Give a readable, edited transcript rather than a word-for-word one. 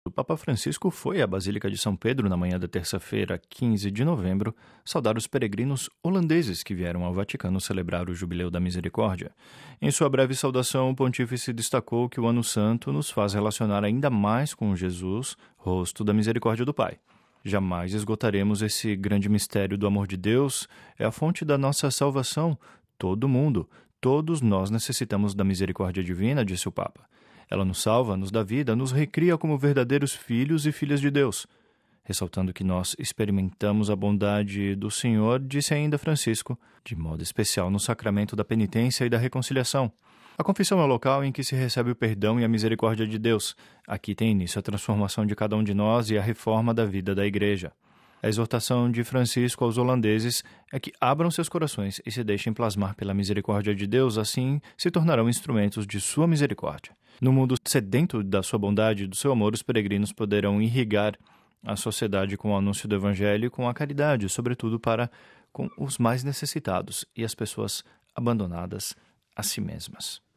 O Papa Francisco foi à Basílica de São Pedro na manhã da terça-feira, 15 de novembro, saudar os peregrinos holandeses que vieram ao Vaticano celebrar o Jubileu da Misericórdia. Em sua breve saudação, o pontífice destacou que o Ano Santo nos faz relacionar ainda mais com Jesus, rosto da misericórdia do Pai. Jamais esgotaremos esse grande mistério do amor de Deus, é a fonte da nossa salvação. Todo mundo, todos nós necessitamos da misericórdia divina, disse o Papa. Ela nos salva, nos dá vida, nos recria como verdadeiros filhos e filhas de Deus. Ressaltando que nós experimentamos a bondade do Senhor, disse ainda Francisco, de modo especial no sacramento da penitência e da reconciliação. A confissão é o local em que se recebe o perdão e a misericórdia de Deus. Aqui tem início a transformação de cada um de nós e a reforma da vida da Igreja. A exortação de Francisco aos holandeses é que abram seus corações e se deixem plasmar pela misericórdia de Deus, assim se tornarão instrumentos de sua misericórdia. No mundo sedento da sua bondade e do seu amor, os peregrinos poderão irrigar a sociedade com o anúncio do Evangelho e com a caridade, sobretudo para com os mais necessitados e as pessoas abandonadas a si mesmas.